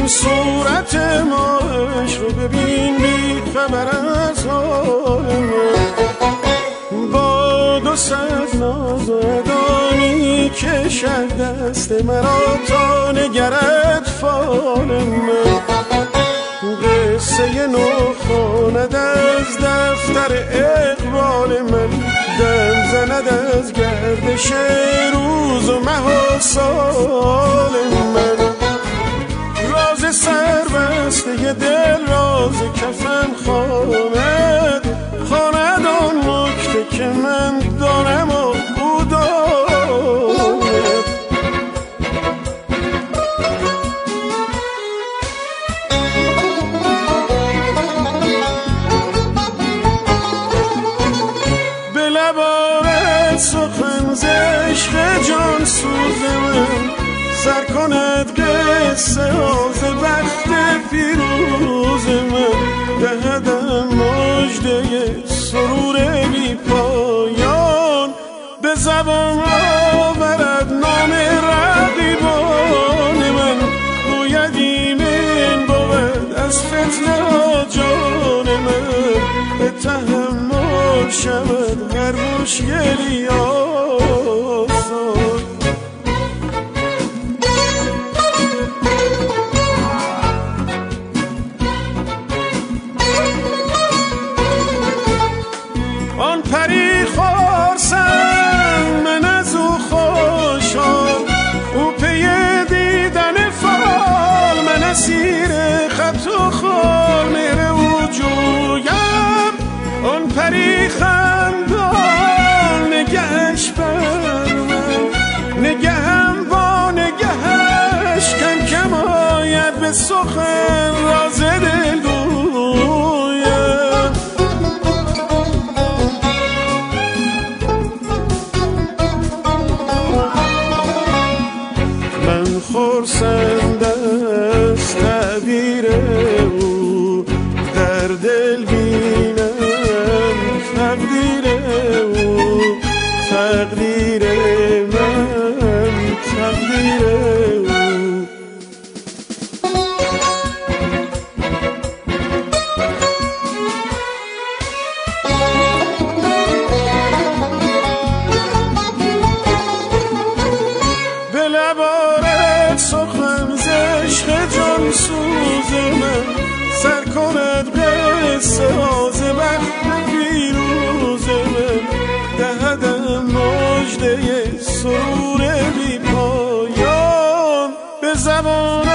صورت ما عشق رو ببین بی خبر از حال من. با 200 ناز و ادانی کشد دست مرا تا نگرد فال من. قصه نو خواند از دفتر اقبال من، دم زند از گردش روز و مه و سال من. راز سربسته دل راز کفن خواند آن نکته که من دارم و او دارد. به لبارت سخن ز عشق جان سوز من، سر کند قصه ز بخت پیروز من. دهدم مژده سرور بی پایان، به زبان آورد نام رقیبان من. گوید ایمن بود از فتنه ها جان من، به تحمل شود هر مشکلی آسان. آن پری خورسند من از او خوشحال، او پی دیدن فال، من اسیر خط و خال میره او جویم. آن پری خندان نگهش بر من، نگهم با نگهش کم کم آید به سخن راز دل گویم. من خرسند از تعبیر او، در دل بینم تقدیر او. تقدیر من تقدیر او. به لبارت سخن ز عشق جان سوز من، سر کند قصه ز بخت پیروز من. دهدم مژده سرور بی پایان، به زبان